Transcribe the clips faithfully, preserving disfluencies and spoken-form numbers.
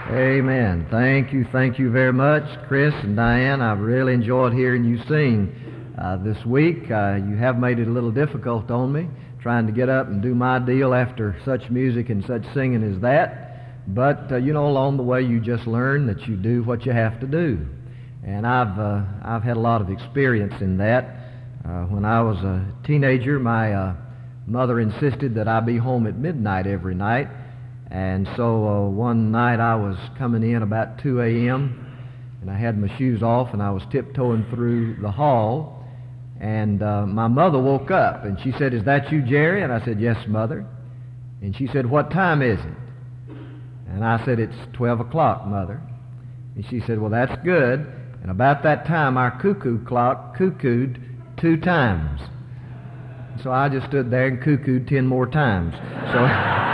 Amen. Thank you, thank you very much, Chris and Diane. I've really enjoyed hearing you sing uh, this week. Uh, you have made it a little difficult on me, trying to get up and do my deal after such music and such singing as that. But, uh, you know, along the way you just learn that you do what you have to do. And I've, uh, I've had a lot of experience in that. Uh, when I was a teenager, my uh, mother insisted that I be home at midnight every night. And so uh, one night I was coming in about two a.m. and I had my shoes off and I was tiptoeing through the hall, and uh, my mother woke up and she said, "Is that you, Jerry?" And I said, "Yes, Mother." And she said, "What time is it?" And I said, "It's twelve o'clock, Mother." And she said, "Well, that's good." And about that time our cuckoo clock cuckooed two times. So I just stood there and cuckooed ten more times. So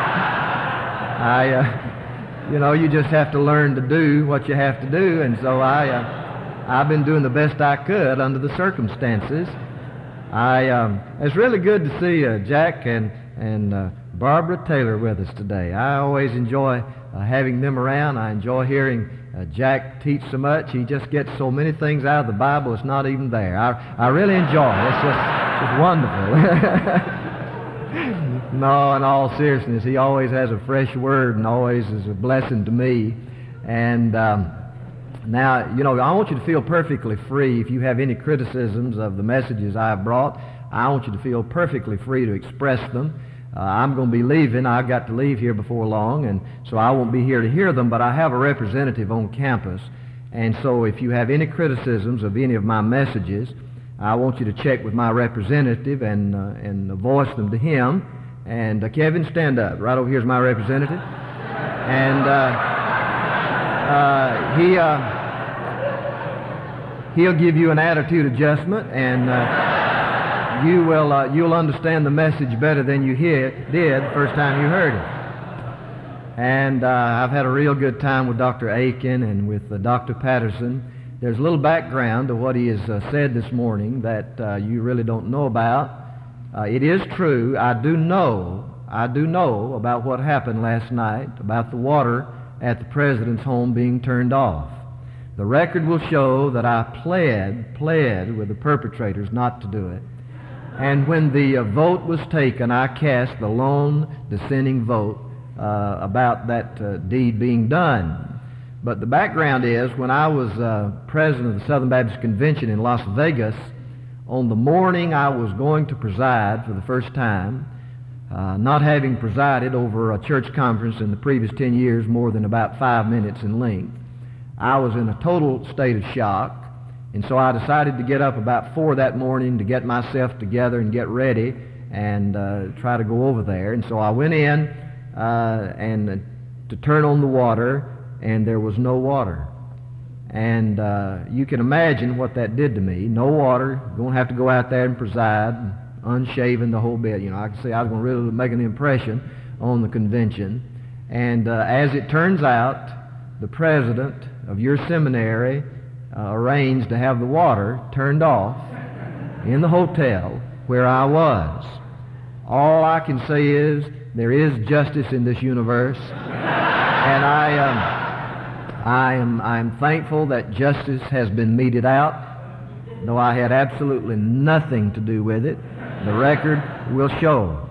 I, uh, you know, you just have to learn to do what you have to do, and so I, uh, I've been doing the best I could under the circumstances. I, um, it's really good to see uh, Jack and and uh, Barbara Taylor with us today. I always enjoy uh, having them around. I enjoy hearing uh, Jack teach so much. He just gets so many things out of the Bible it's not even there. I, I really enjoy it. It's just it's wonderful. No, in all seriousness, he always has a fresh word and always is a blessing to me. And um, now, you know, I want you to feel perfectly free. If you have any criticisms of the messages I've brought, I want you to feel perfectly free to express them. Uh, I'm going to be leaving. I've got to leave here before long, and so I won't be here to hear them, but I have a representative on campus. And so if you have any criticisms of any of my messages, I want you to check with my representative and, uh, and voice them to him. And uh, Kevin, stand up. Right over here is my representative. And uh, uh, he, uh, he'll give you an attitude adjustment, and uh, you will, uh, you'll understand the message better than you hear, did the first time you heard it. And uh, I've had a real good time with Doctor Aiken and with uh, Doctor Patterson. There's a little background to what he has uh, said this morning that uh, you really don't know about. Uh, it is true, I do know, I do know about what happened last night, about the water at the President's home being turned off. The record will show that I pled, pled with the perpetrators not to do it. And when the uh, vote was taken, I cast the lone dissenting vote uh, about that uh, deed being done. But the background is, when I was uh, president of the Southern Baptist Convention in Las Vegas, on the morning I was going to preside for the first time, uh, not having presided over a church conference in the previous ten years more than about five minutes in length, I was in a total state of shock, and so I decided to get up about four that morning to get myself together and get ready and uh, try to go over there. And so I went in uh, and uh, to turn on the water, and there was no water. And uh, you can imagine what that did to me. No water, going to have to go out there and preside, unshaven the whole bit. You know, I can see I was going to really make an impression on the convention. And uh, as it turns out, the president of your seminary uh, arranged to have the water turned off in the hotel where I was. All I can say is there is justice in this universe, and I... Um, I am I am thankful that justice has been meted out, though I had absolutely nothing to do with it. The record will show.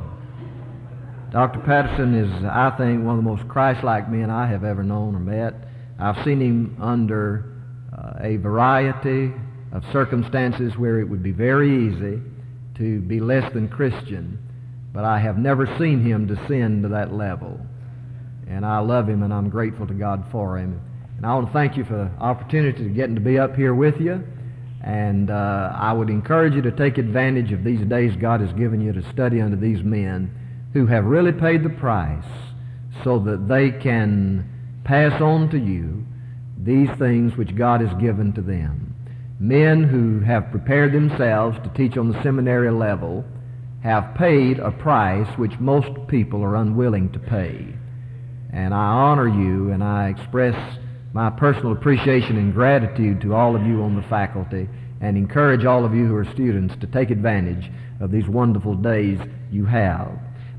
Doctor Patterson is, I think, one of the most Christ-like men I have ever known or met. I've seen him under uh, a variety of circumstances where it would be very easy to be less than Christian, but I have never seen him descend to that level. And I love him, and I'm grateful to God for him. And I want to thank you for the opportunity to getting to be up here with you. And uh, I would encourage you to take advantage of these days God has given you to study under these men who have really paid the price so that they can pass on to you these things which God has given to them. Men who have prepared themselves to teach on the seminary level have paid a price which most people are unwilling to pay. And I honor you, and I express my personal appreciation and gratitude to all of you on the faculty, and encourage all of you who are students to take advantage of these wonderful days you have.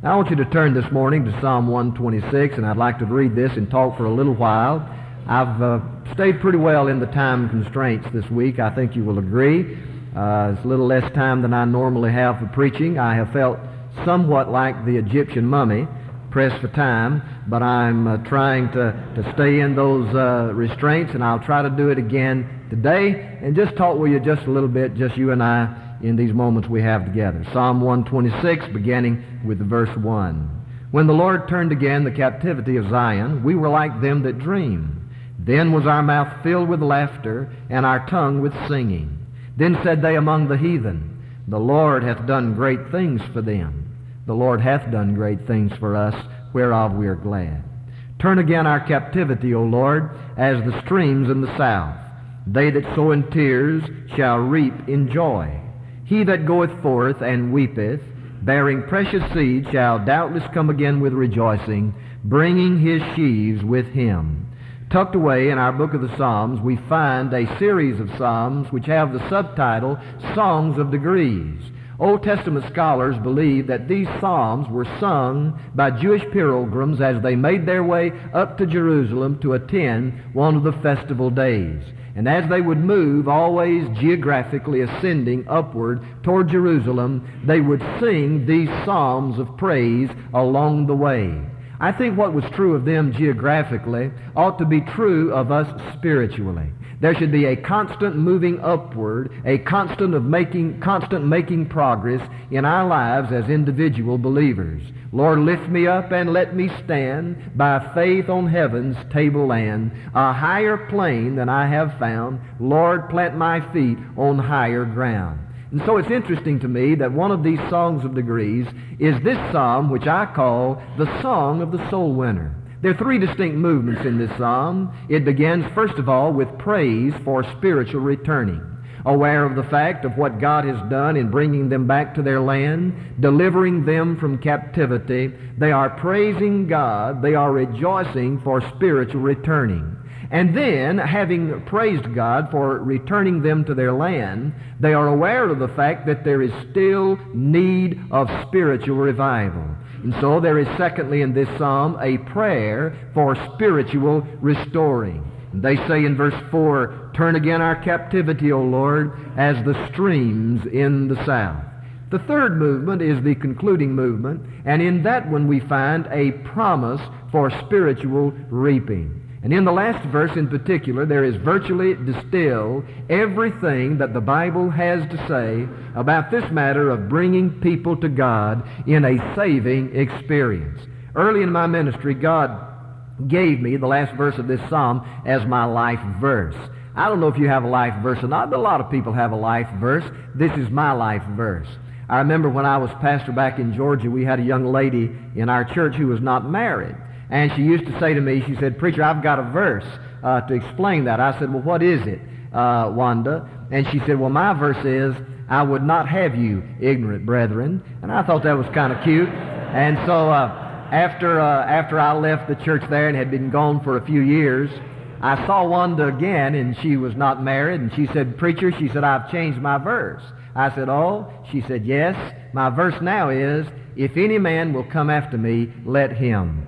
Now, I want you to turn this morning to Psalm one twenty-six, and I'd like to read this and talk for a little while. I've uh, stayed pretty well in the time constraints this week. I think you will agree. Uh, it's a little less time than I normally have for preaching. I have felt somewhat like the Egyptian mummy, pressed for time, but I'm uh, trying to, to stay in those uh, restraints, and I'll try to do it again today and just talk with you just a little bit, just you and I, in these moments we have together. Psalm one twenty-six, beginning with verse one. When the Lord turned again the captivity of Zion, we were like them that dream. Then was our mouth filled with laughter, and our tongue with singing. Then said they among the heathen, The Lord hath done great things for them. The Lord hath done great things for us, whereof we are glad. Turn again our captivity, O Lord, as the streams in the south. They that sow in tears shall reap in joy. He that goeth forth and weepeth, bearing precious seed, shall doubtless come again with rejoicing, bringing his sheaves with him. Tucked away in our book of the Psalms, we find a series of psalms which have the subtitle, Songs of Degrees. Old Testament scholars believe that these psalms were sung by Jewish pilgrims as they made their way up to Jerusalem to attend one of the festival days. And as they would move, always geographically ascending upward toward Jerusalem, they would sing these psalms of praise along the way. I think what was true of them geographically ought to be true of us spiritually. There should be a constant moving upward, a constant of making, constant making progress in our lives as individual believers. Lord, lift me up and let me stand by faith on heaven's tableland, a higher plane than I have found. Lord, plant my feet on higher ground. And so it's interesting to me that one of these songs of degrees is this psalm, which I call the Song of the Soul Winner. There are three distinct movements in this psalm. It begins, first of all, with praise for spiritual returning. Aware of the fact of what God has done in bringing them back to their land, delivering them from captivity, they are praising God, they are rejoicing for spiritual returning. And then, having praised God for returning them to their land, they are aware of the fact that there is still need of spiritual revival. And so there is, secondly, in this psalm, a prayer for spiritual restoring. And they say in verse four, Turn again our captivity, O Lord, as the streams in the south. The third movement is the concluding movement, and in that one we find a promise for spiritual reaping. And in the last verse in particular, there is virtually distilled everything that the Bible has to say about this matter of bringing people to God in a saving experience. Early in my ministry, God gave me the last verse of this psalm as my life verse. I don't know if you have a life verse or not, but a lot of people have a life verse. This is my life verse. I remember when I was pastor back in Georgia, we had a young lady in our church who was not married. And she used to say to me, she said, Preacher, I've got a verse uh, to explain that. I said, well, what is it, uh, Wanda? And she said, well, my verse is, I would not have you, ignorant brethren. And I thought that was kind of cute. And so uh, after, uh, after I left the church there and had been gone for a few years, I saw Wanda again, and she was not married. And she said, Preacher, she said, I've changed my verse. I said, oh? She said, yes. My verse now is, if any man will come after me, let him.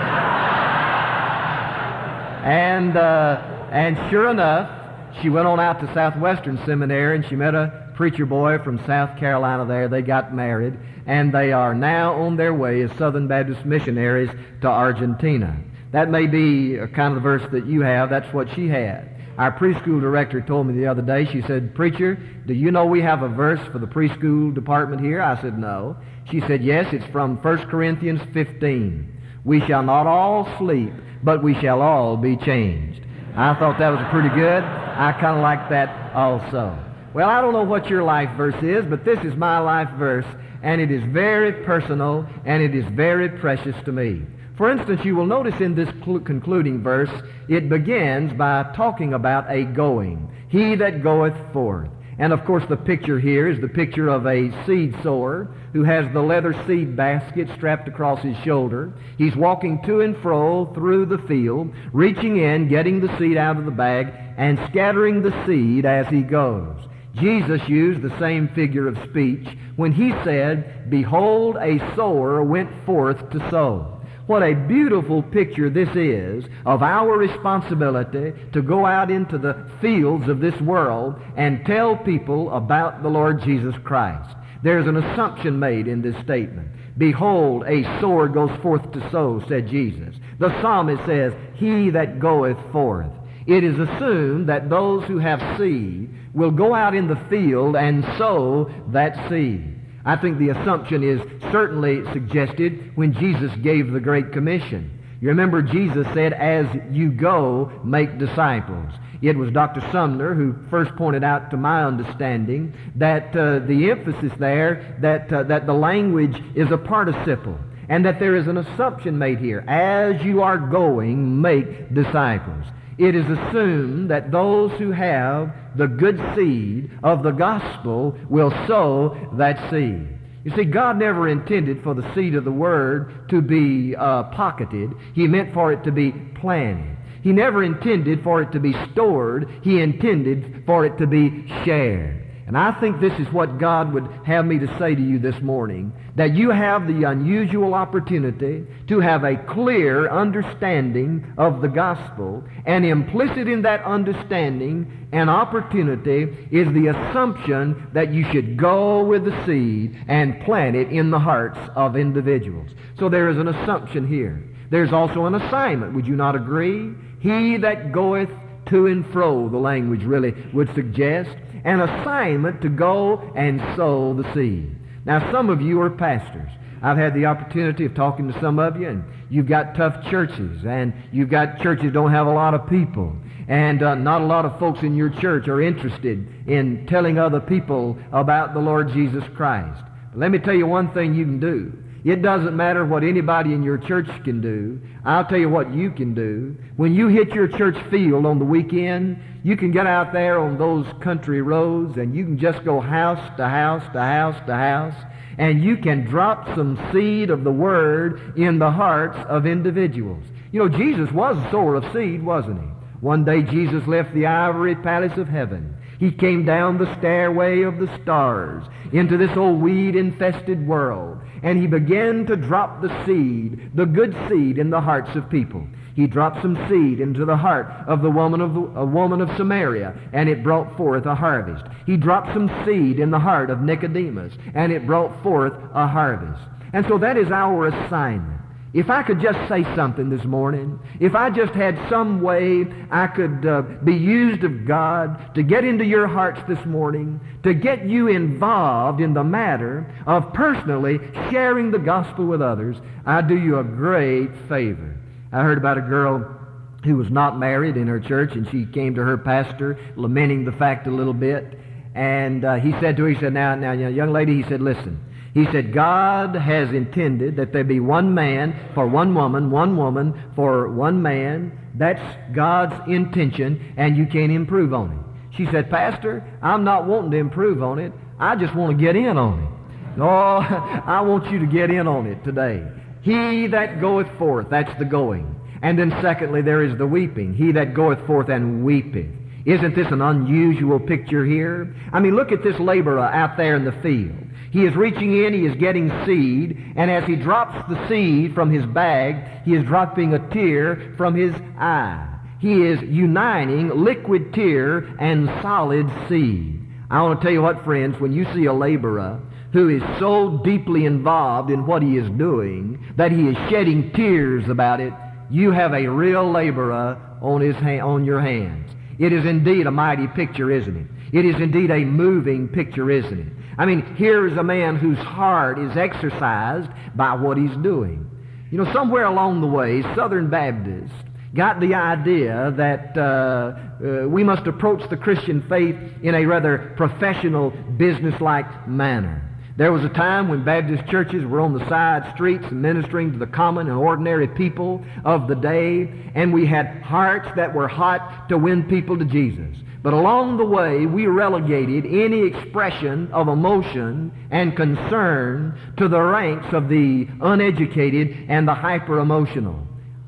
And uh, and sure enough, she went on out to Southwestern Seminary, and she met a preacher boy from South Carolina there. They got married, and they are now on their way as Southern Baptist missionaries to Argentina. That may be a kind of the verse that you have. That's what she had. Our preschool director told me the other day, she said, Preacher, do you know we have a verse for the preschool department here? I said, no. She said, yes, it's from First Corinthians fifteen. We shall not all sleep, but we shall all be changed. I thought that was pretty good. I kind of like that also. Well, I don't know what your life verse is, but this is my life verse, and it is very personal, and it is very precious to me. For instance, you will notice in this cl- concluding verse, it begins by talking about a going. He that goeth forth. And of course the picture here is the picture of a seed sower who has the leather seed basket strapped across his shoulder. He's walking to and fro through the field, reaching in, getting the seed out of the bag, and scattering the seed as he goes. Jesus used the same figure of speech when he said, "Behold, a sower went forth to sow." What a beautiful picture this is of our responsibility to go out into the fields of this world and tell people about the Lord Jesus Christ. There's an assumption made in this statement. "Behold, a sower goes forth to sow," said Jesus. The psalmist says, "He that goeth forth." It is assumed that those who have seed will go out in the field and sow that seed. I think the assumption is certainly suggested when Jesus gave the Great Commission. You remember Jesus said, "As you go, make disciples." It was Doctor Sumner who first pointed out to my understanding that uh, the emphasis there, that, uh, that the language is a participle, and that there is an assumption made here. As you are going, make disciples. It is assumed that those who have the good seed of the gospel will sow that seed. You see, God never intended for the seed of the Word to be uh, pocketed. He meant for it to be planted. He never intended for it to be stored. He intended for it to be shared. And I think this is what God would have me to say to you this morning, that you have the unusual opportunity to have a clear understanding of the gospel, and implicit in that understanding and opportunity is the assumption that you should go with the seed and plant it in the hearts of individuals. So there is an assumption here. There's also an assignment. Would you not agree? He that goeth to and fro, the language really would suggest, an assignment to go and sow the seed. Now, some of you are pastors. I've had the opportunity of talking to some of you, and you've got tough churches, and you've got churches that don't have a lot of people, and uh, not a lot of folks in your church are interested in telling other people about the Lord Jesus Christ. But let me tell you one thing you can do. It doesn't matter what anybody in your church can do. I'll tell you what you can do. When you hit your church field on the weekend, you can get out there on those country roads and you can just go house to house to house to house, and you can drop some seed of the Word in the hearts of individuals. You know, Jesus was a sower of seed, wasn't he? One day Jesus left the ivory palace of heaven. He came down the stairway of the stars into this old weed-infested world, and he began to drop the seed, the good seed, in the hearts of people. He dropped some seed into the heart of the woman of, a woman of Samaria, and it brought forth a harvest. He dropped some seed in the heart of Nicodemus, and it brought forth a harvest. And so that is our assignment. If I could just say something this morning, if I just had some way I could uh, be used of God to get into your hearts this morning, to get you involved in the matter of personally sharing the gospel with others, I'd do you a great favor. I heard about a girl who was not married in her church, and she came to her pastor lamenting the fact a little bit. And uh, he said to her, he said, now, now, young lady, he said, listen. He said, God has intended that there be one man for one woman, one woman for one man. That's God's intention, and you can't improve on it. She said, Pastor, I'm not wanting to improve on it. I just want to get in on it. Oh, I want you to get in on it today. He that goeth forth, that's the going. And then secondly, there is the weeping. He that goeth forth and weepeth. Isn't this an unusual picture here? I mean, look at this laborer out there in the field. He is reaching in, he is getting seed, and as he drops the seed from his bag, he is dropping a tear from his eye. He is uniting liquid tear and solid seed. I want to tell you what, friends, when you see a laborer who is so deeply involved in what he is doing that he is shedding tears about it, you have a real laborer on his ha- on your hands. It is indeed a mighty picture, isn't it? It is indeed a moving picture, isn't it? I mean, here is a man whose heart is exercised by what he's doing. You know, somewhere along the way, Southern Baptists got the idea that uh, uh, we must approach the Christian faith in a rather professional, business-like manner. There was a time when Baptist churches were on the side streets ministering to the common and ordinary people of the day, and we had hearts that were hot to win people to Jesus. But along the way, we relegated any expression of emotion and concern to the ranks of the uneducated and the hyper-emotional.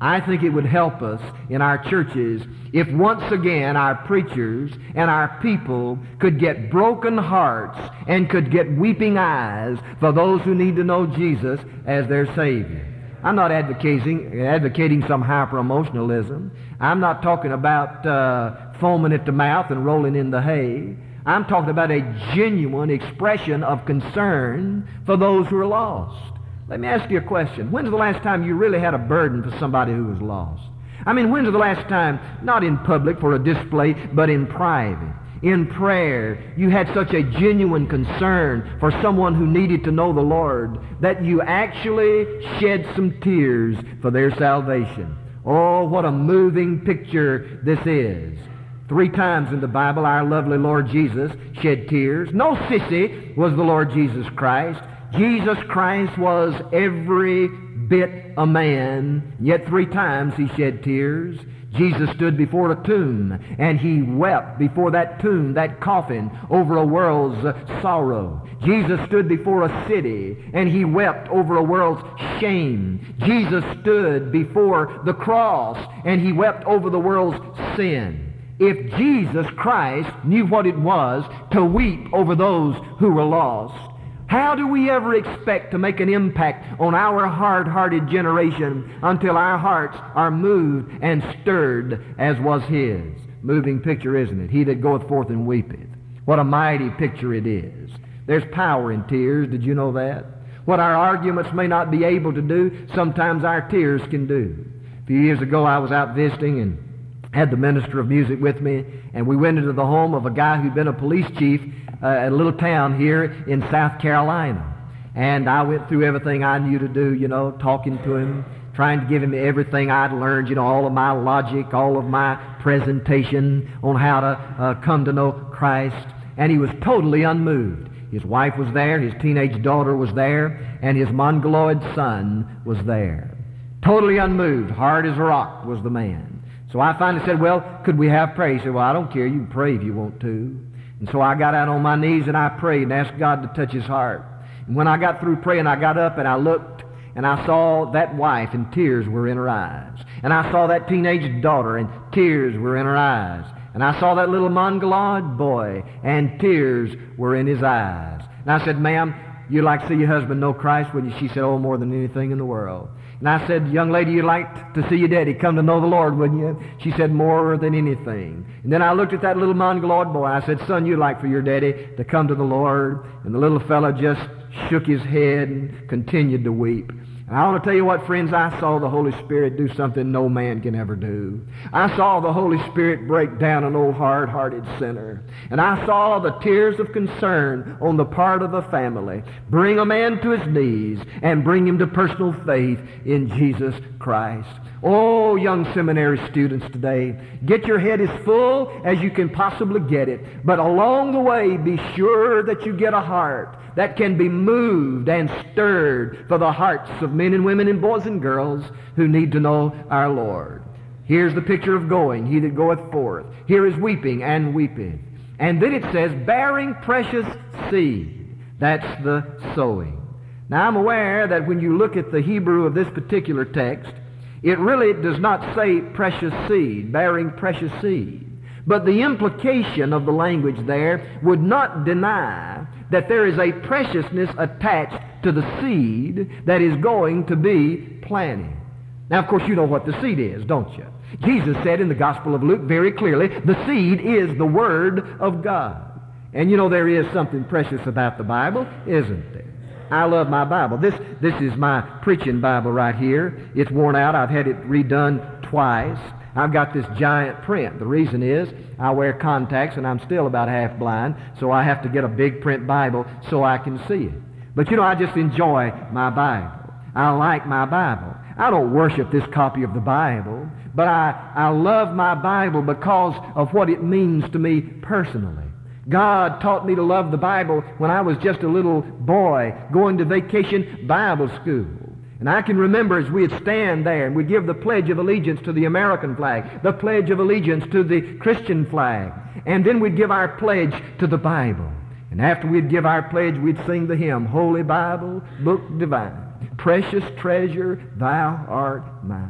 I think it would help us in our churches if once again our preachers and our people could get broken hearts and could get weeping eyes for those who need to know Jesus as their Savior. I'm not advocating, advocating some hyper-emotionalism. I'm not talking about uh, foaming at the mouth and rolling in the hay. I'm talking about a genuine expression of concern for those who are lost. Let me ask you a question. When's the last time you really had a burden for somebody who was lost? I mean, when's the last time, not in public for a display, but in private, in prayer, you had such a genuine concern for someone who needed to know the Lord that you actually shed some tears for their salvation? Oh, what a moving picture this is. Three times in the Bible, our lovely Lord Jesus shed tears. No sissy was the Lord Jesus Christ. Jesus Christ was every bit a man, yet three times he shed tears. Jesus stood before a tomb, and he wept before that tomb, that coffin, over a world's uh, sorrow. Jesus stood before a city, and he wept over a world's shame. Jesus stood before the cross, and he wept over the world's sin. If Jesus Christ knew what it was to weep over those who were lost, how do we ever expect to make an impact on our hard-hearted generation until our hearts are moved and stirred as was his? Moving picture, isn't it? He that goeth forth and weepeth. What a mighty picture it is. There's power in tears. Did you know that? What our arguments may not be able to do, sometimes our tears can do. A few years ago, I was out visiting and had the minister of music with me, and we went into the home of a guy who'd been a police chief uh, at a little town here in South Carolina. And I went through everything I knew to do, you know, talking to him, trying to give him everything I'd learned, you know, all of my logic, all of my presentation on how to uh, come to know Christ. And he was totally unmoved. His wife was there, his teenage daughter was there, and his mongoloid son was there. Totally unmoved, hard as a rock was the man. So I finally said, well, could we have prayer? He said, well, I don't care. You can pray if you want to. And so I got out on my knees and I prayed and asked God to touch his heart. And when I got through praying, I got up and I looked and I saw that wife and tears were in her eyes. And I saw that teenage daughter and tears were in her eyes. And I saw that little mongoloid boy and tears were in his eyes. And I said, ma'am, you'd like to see your husband know Christ, wouldn't you? She said, oh, more than anything in the world. And I said, young lady, you'd like to see your daddy come to know the Lord, wouldn't you? She said, more than anything. And then I looked at that little mongoloid boy. I said, son, you'd like for your daddy to come to the Lord? And the little fellow just shook his head and continued to weep. And I want to tell you what, friends, I saw the Holy Spirit do something no man can ever do. I saw the Holy Spirit break down an old hard-hearted sinner. And I saw the tears of concern on the part of the family bring a man to his knees and bring him to personal faith in Jesus Christ. Oh, young seminary students today, get your head as full as you can possibly get it. But along the way, be sure that you get a heart that can be moved and stirred for the hearts of men and women and boys and girls who need to know our Lord. Here's the picture of going, he that goeth forth. Here is weeping and weeping. And then it says, bearing precious seed. That's the sowing. Now I'm aware that when you look at the Hebrew of this particular text, it really does not say precious seed, bearing precious seed. But the implication of the language there would not deny that there is a preciousness attached to the seed that is going to be planted. Now, of course, you know what the seed is, don't you? Jesus said in the Gospel of Luke very clearly, the seed is the Word of God. And you know there is something precious about the Bible, isn't there? I love my Bible. This, this is my preaching Bible right here. It's worn out. I've had it redone twice. I've got this giant print. The reason is I wear contacts and I'm still about half blind, so I have to get a big print Bible so I can see it. But you know, I just enjoy my Bible. I like my Bible. I don't worship this copy of the Bible, but I, I love my Bible because of what it means to me personally. God taught me to love the Bible when I was just a little boy going to vacation Bible school. And I can remember as we'd stand there and we'd give the Pledge of Allegiance to the American flag, the Pledge of Allegiance to the Christian flag, and then we'd give our pledge to the Bible. And after we'd give our pledge, we'd sing the hymn, Holy Bible, Book Divine, precious treasure, thou art mine.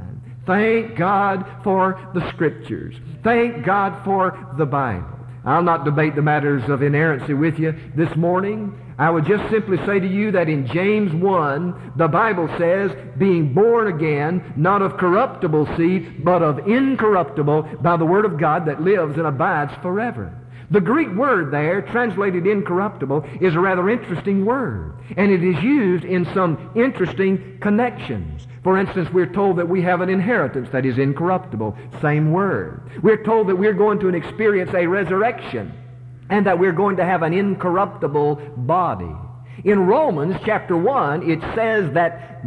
Thank God for the Scriptures. Thank God for the Bible. I'll not debate the matters of inerrancy with you this morning. I would just simply say to you that in James one, the Bible says, being born again, not of corruptible seed, but of incorruptible, by the Word of God that lives and abides forever. The Greek word there, translated incorruptible, is a rather interesting word, and it is used in some interesting connections. For instance, we're told that we have an inheritance that is incorruptible. Same word. We're told that we're going to experience a resurrection, and that we're going to have an incorruptible body. In Romans chapter one, it says that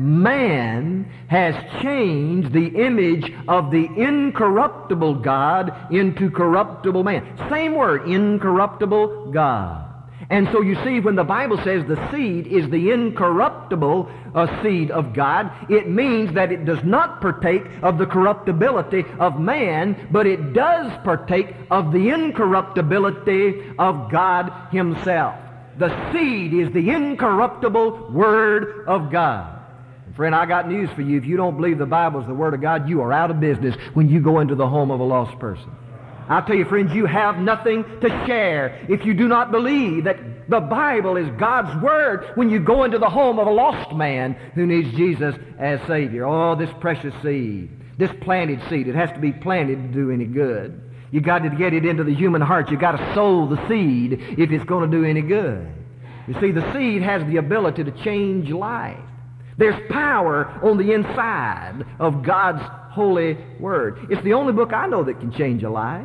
man has changed the image of the incorruptible God into corruptible man. Same word, incorruptible God. And so you see, when the Bible says the seed is the incorruptible uh, seed of God, it means that it does not partake of the corruptibility of man, but it does partake of the incorruptibility of God Himself. The seed is the incorruptible Word of God. And friend, I got news for you. If you don't believe the Bible is the Word of God, you are out of business when you go into the home of a lost person. I'll tell you, friends, you have nothing to share if you do not believe that the Bible is God's Word when you go into the home of a lost man who needs Jesus as Savior. Oh, this precious seed, this planted seed, it has to be planted to do any good. You got to get it into the human heart. You got to sow the seed if it's going to do any good. You see, the seed has the ability to change life. There's power on the inside of God's holy Word. It's the only book I know that can change a life.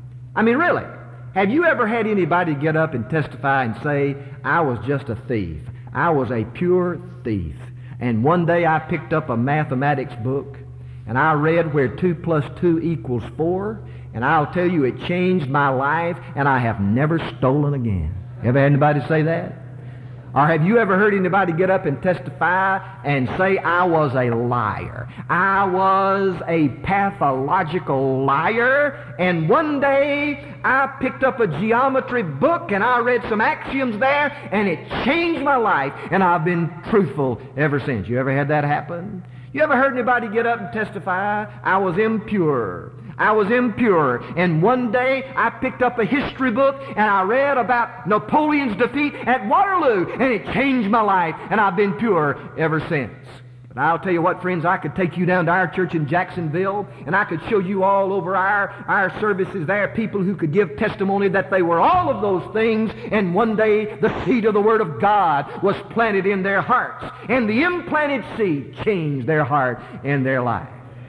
I mean, really, have you ever had anybody get up and testify and say, I was just a thief. I was a pure thief. And one day I picked up a mathematics book, and I read where two plus two equals four, and I'll tell you, it changed my life, and I have never stolen again. Ever had anybody say that? Or have you ever heard anybody get up and testify and say, I was a liar? I was a pathological liar, and one day I picked up a geometry book and I read some axioms there, and it changed my life, and I've been truthful ever since. You ever had that happen? You ever heard anybody get up and testify, I was impure? I was impure, and one day I picked up a history book and I read about Napoleon's defeat at Waterloo, and it changed my life, and I've been pure ever since. But I'll tell you what, friends, I could take you down to our church in Jacksonville, and I could show you all over our, our services there people who could give testimony that they were all of those things, and one day the seed of the Word of God was planted in their hearts, and the implanted seed changed their heart and their life.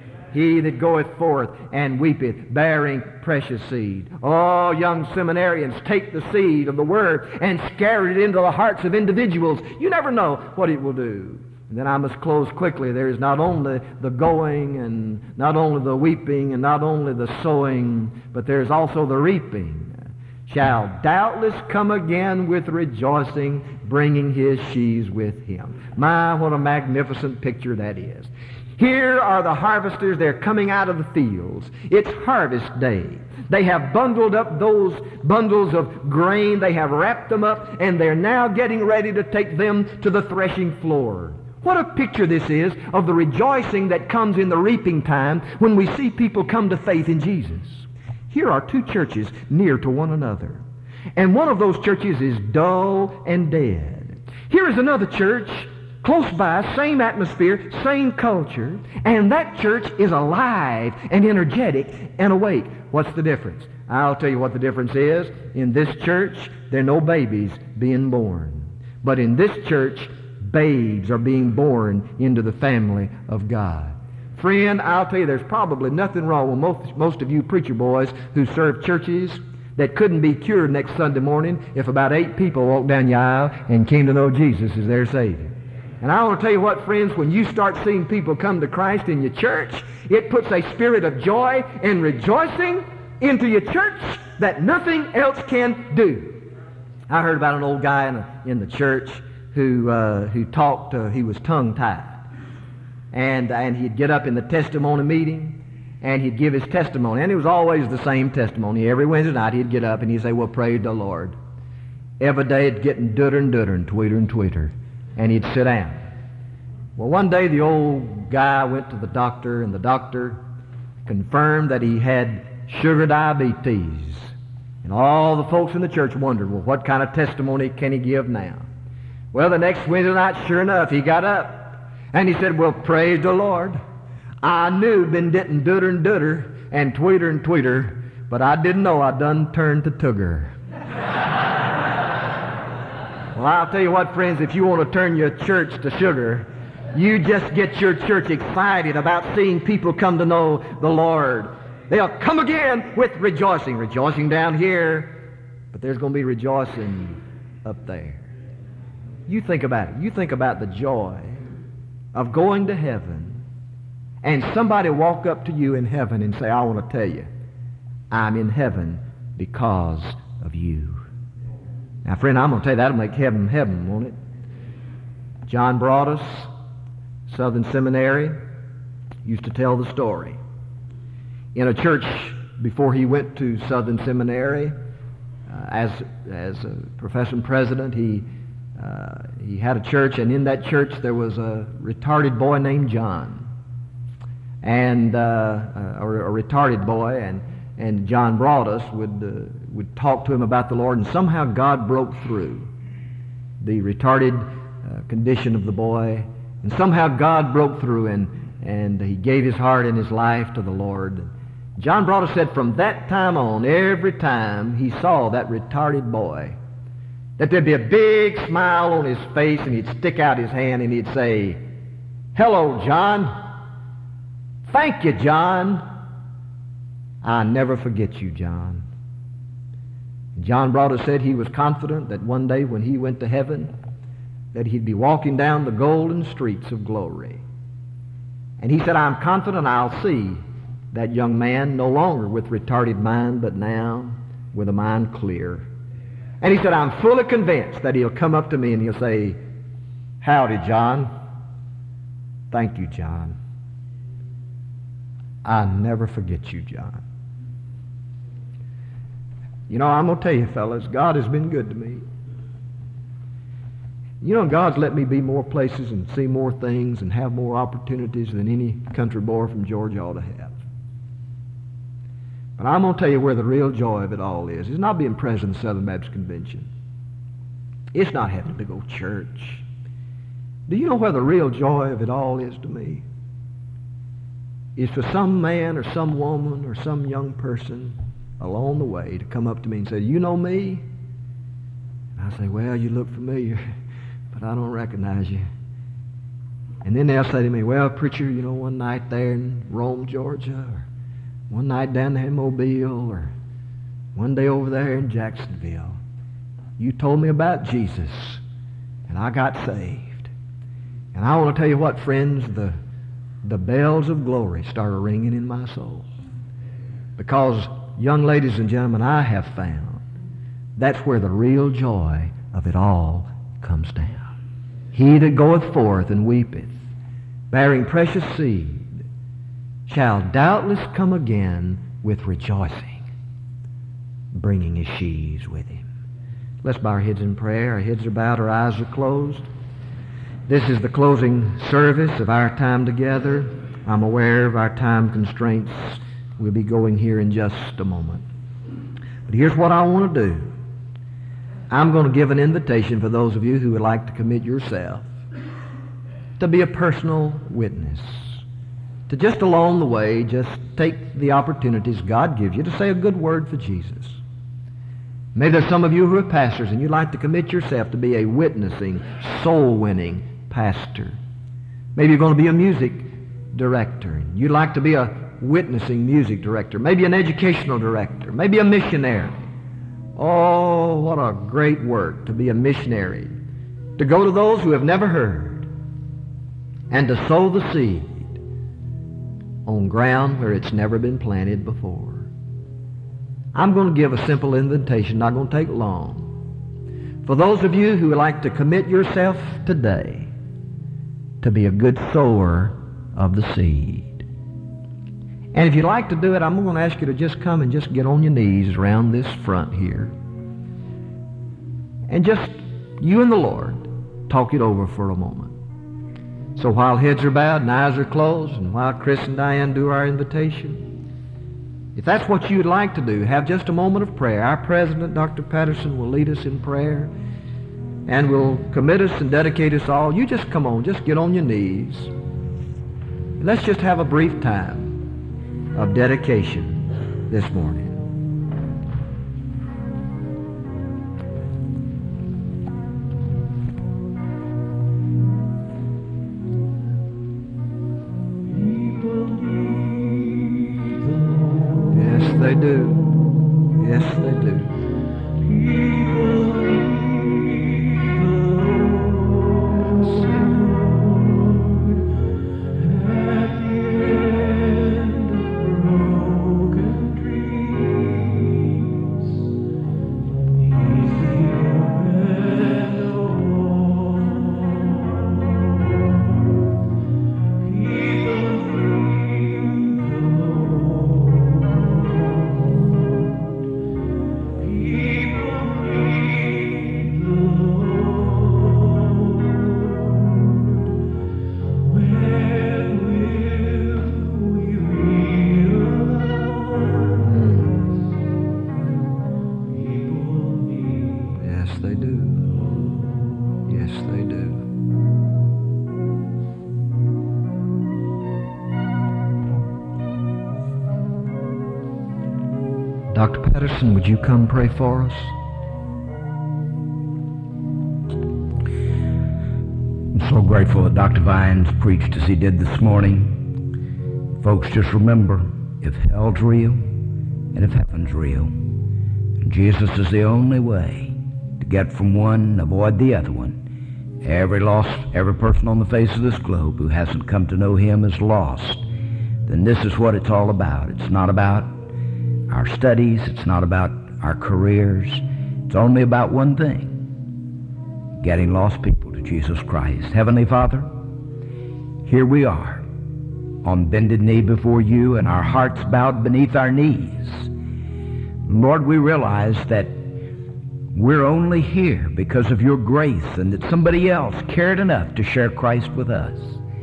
He that goeth forth and weepeth, bearing precious seed. Oh, young seminarians, take the seed of the Word and scatter it into the hearts of individuals. You never know what it will do. And then I must close quickly. There is not only the going and not only the weeping and not only the sowing, but there is also the reaping. Shall doubtless come again with rejoicing, bringing his sheaves with him. My, what a magnificent picture that is. Here are the harvesters. They're coming out of the fields. It's harvest day. They have bundled up those bundles of grain. They have wrapped them up, and they're now getting ready to take them to the threshing floor. What a picture this is of the rejoicing that comes in the reaping time when we see people come to faith in Jesus. Here are two churches near to one another, and one of those churches is dull and dead. Here is another church close by, same atmosphere, same culture, and that church is alive and energetic and awake. What's the difference? I'll tell you what the difference is. In this church, there are no babies being born. But in this church, babes are being born into the family of God. Friend, I'll tell you, there's probably nothing wrong with most, most of you preacher boys who serve churches that couldn't be cured next Sunday morning if about eight people walked down the aisle and came to know Jesus as their Savior. And I want to tell you what, friends, when you start seeing people come to Christ in your church, it puts a spirit of joy and rejoicing into your church that nothing else can do. I heard about an old guy in, a, in the church who uh, who talked, uh, he was tongue-tied. And, and he'd get up in the testimony meeting, and he'd give his testimony. And it was always the same testimony. Every Wednesday night he'd get up and he'd say, well, praise the Lord. Every day it's getting dooder and dooder and tweeter and tweeter. And he'd sit down. Well, one day the old guy went to the doctor, and the doctor confirmed that he had sugar diabetes. And all the folks in the church wondered, well, what kind of testimony can he give now? Well, the next Wednesday night, sure enough, he got up, and he said, well, praise the Lord. I knew been getting dutter and dutter and tweeter and tweeter, but I didn't know I done turned to tugger. Well, I'll tell you what, friends, if you want to turn your church to sugar, you just get your church excited about seeing people come to know the Lord. They'll come again with rejoicing. Rejoicing down here, but there's going to be rejoicing up there. You think about it. You think about the joy of going to heaven and somebody walk up to you in heaven and say, I want to tell you, I'm in heaven because of you. Now, friend, I'm going to tell you, that'll make heaven heaven, won't it? John Broadus, Southern Seminary, used to tell the story. In a church before he went to Southern Seminary, uh, as as a professor and president, he uh, he had a church, and in that church there was a retarded boy named John, and uh, uh, or a retarded boy, and and John Broadus would uh, would talk to him about the Lord, and somehow God broke through the retarded uh, condition of the boy. And somehow God broke through, and, and he gave his heart and his life to the Lord. John Broadus said from that time on, every time he saw that retarded boy, that there'd be a big smile on his face, and he'd stick out his hand and he'd say, hello, John. Thank you, John. I never forget you, John. John Broadus said he was confident that one day when he went to heaven, that he'd be walking down the golden streets of glory. And he said, I'm confident I'll see that young man no longer with retarded mind, but now with a mind clear. And he said, I'm fully convinced that he'll come up to me and he'll say, howdy, John. Thank you, John. I'll never forget you, John. You know, I'm going to tell you, fellas, God has been good to me. You know, God's let me be more places and see more things and have more opportunities than any country boy from Georgia ought to have. But I'm going to tell you where the real joy of it all is. It's not being president of the Southern Baptist Convention. It's not having to go to church. Do you know where the real joy of it all is to me? Is for some man or some woman or some young person along the way to come up to me and say, you know me? And I say, well, you look familiar, but I don't recognize you. And then they'll say to me, well, preacher, you know, one night there in Rome, Georgia, or one night down there in Mobile, or one day over there in Jacksonville, you told me about Jesus, and I got saved. And I want to tell you what, friends, the, the bells of glory started ringing in my soul. Because, young ladies and gentlemen, I have found that's where the real joy of it all comes down. He that goeth forth and weepeth, bearing precious seed, shall doubtless come again with rejoicing, bringing his sheaves with him. Let's bow our heads in prayer. Our heads are bowed, our eyes are closed. This is the closing service of our time together. I'm aware of our time constraints. We'll be going here in just a moment. But here's what I want to do. I'm going to give an invitation for those of you who would like to commit yourself to be a personal witness. To just along the way, just take the opportunities God gives you to say a good word for Jesus. Maybe there's some of you who are pastors and you'd like to commit yourself to be a witnessing, soul-winning pastor. Maybe you're going to be a music director and you'd like to be a witnessing music director. Maybe an educational director. Maybe a missionary. Oh, what a great work to be a missionary. To go to those who have never heard and to sow the seed on ground where it's never been planted before. I'm going to give a simple invitation, not going to take long. For those of you who would like to commit yourself today to be a good sower of the seed. And if you'd like to do it, I'm going to ask you to just come and just get on your knees around this front here. And just, you and the Lord, talk it over for a moment. So while heads are bowed and eyes are closed, and while Chris and Diane do our invitation, if that's what you'd like to do, have just a moment of prayer. Our president, Doctor Patterson, will lead us in prayer and will commit us and dedicate us all. You just come on, just get on your knees. Let's just have a brief time of dedication this morning. Yes, they do. Yes, they do. Doctor Patterson, would you come pray for us? I'm so grateful that Doctor Vines preached as he did this morning. Folks, just remember, if hell's real and if heaven's real, Jesus is the only way to get from one and avoid the other one. Every lost, every person on the face of this globe who hasn't come to know him is lost. Then this is what it's all about. It's not about our studies. It's not about our careers. It's only about one thing: getting lost people to Jesus Christ. Heavenly Father, here we are on bended knee before you and our hearts bowed beneath our knees. Lord, we realize that we're only here because of your grace and that somebody else cared enough to share Christ with us.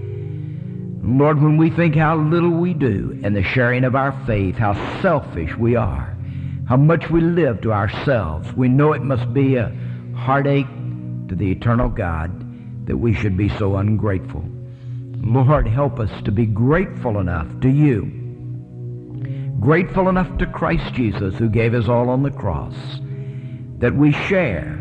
Lord, when we think how little we do in the sharing of our faith, how selfish we are, how much we live to ourselves, we know it must be a heartache to the eternal God that we should be so ungrateful. Lord, help us to be grateful enough to you, grateful enough to Christ Jesus who gave us all on the cross, that we share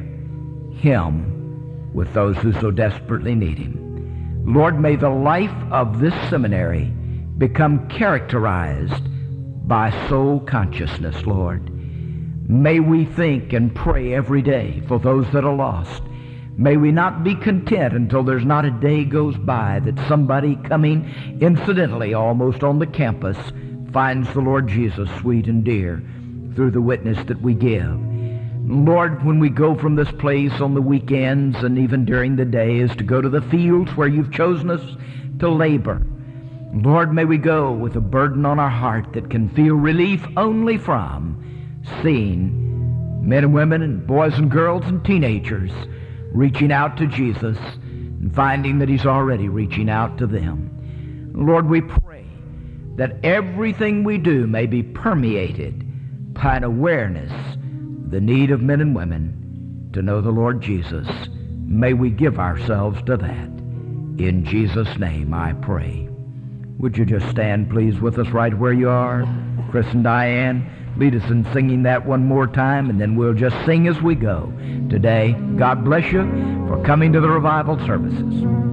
him with those who so desperately need him. Lord, may the life of this seminary become characterized by soul consciousness, Lord. May we think and pray every day for those that are lost. May we not be content until there's not a day goes by that somebody coming incidentally almost on the campus finds the Lord Jesus sweet and dear through the witness that we give. Lord, when we go from this place on the weekends and even during the day is to go to the fields where you've chosen us to labor. Lord, may we go with a burden on our heart that can feel relief only from seeing men and women and boys and girls and teenagers reaching out to Jesus and finding that he's already reaching out to them. Lord, we pray that everything we do may be permeated by an awareness the need of men and women to know the Lord Jesus. May we give ourselves to that. In Jesus' name I pray. Would you just stand, please, with us right where you are? Chris and Diane, lead us in singing that one more time, and then we'll just sing as we go today. God bless you for coming to the revival services.